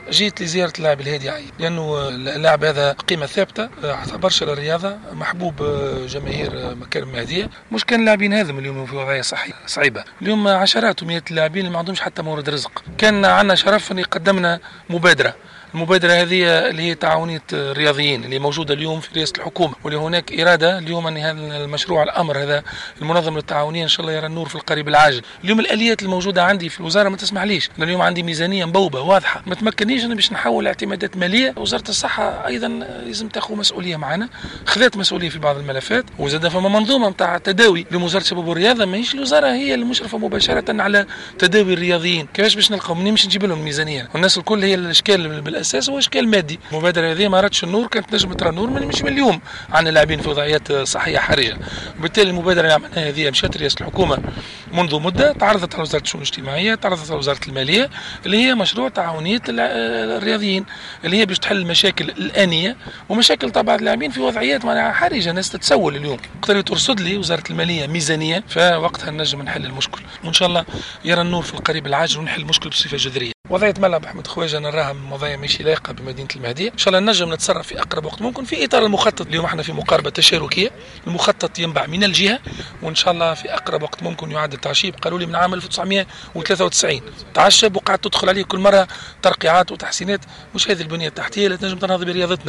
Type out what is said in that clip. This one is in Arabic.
جيت لزيارة اللاعب الهادي عيب، لأنه اللاعب هذا قيمة ثابتة، عطى برشا للرياضة، محبوب جماهير مكارم المهدية. مش كان اللاعبين هذم اليوم في وضعية صحية صعيبة، اليوم عشرات ومئات اللاعبين اللي ما عندهمش حتى مورد رزق. كان عندنا شرف أن قدمنا مبادرة. المبادرة هذه اللي هي تعاونية الرياضيين اللي موجودة اليوم في رئاسة الحكومة، واللي هناك إرادة اليوم أن هذا المشروع الأمر هذا المنظم للتعاونية إن شاء الله يرى النور في القريب العاجل. اليوم الآليات الموجودة عندي في الوزارة ما تسمحليش، أنا اليوم عندي ميزانية مبوبة واضحة ما تمكننيش أنا باش نحول اعتمادات مالية. وزارة الصحة أيضا لازم تأخذ مسؤولية معنا، خذت مسؤولية في بعض الملفات، وزاد فما منظومة نتاع تداوي لوزارة الشباب والرياضة. ماهيش الوزارة هي المشرفة مباشرة على تداوي الرياضيين، كيفاش باش نلقاو منين باش نجيب لهم ميزانية؟ والناس الكل هي الإشكال بالأساس هو إشكال مادي. المبادرة هذه ما راتش النور، كانت نجم ترى النور مش من اليوم عن اللاعبين في وضعيات صحية حرجة. وبالتالي المبادرة اللي عملناها هذه مشات رئاسة الحكومة منذ مدة، تعرضت على وزارة الشؤون الاجتماعية، تعرضت على وزارة المالية، اللي هي مشروع تعاونية الرياضيين اللي هي باش تحل المشاكل الآنية ومشاكل طبعا اللاعبين في وضعيات حرجة، ناس تتسول اليوم. قدرت ترصد لي وزارة المالية ميزانية، فوقتها نجم نحل المشكل، وإن شاء الله يرى النور في القريب العاجل ونحل المشكل بصفة جذرية. وضعية ملعب أحمد خواجة نراها وضعية ماشي لايقة بمدينة المهدية، إن شاء الله نجم نتصرف في أقرب وقت ممكن في إطار المخطط. اليوم احنا في مقاربة تشاركية، المخطط ينبع من الجهة، وإن شاء الله في أقرب وقت ممكن يعاد التعشيب. قالوا لي من عام 1993 تعشب وقعدت تدخل عليه كل مرة ترقيعات وتحسينات. مش هذه البنية التحتية اللي تنجم تنهض برياضتنا.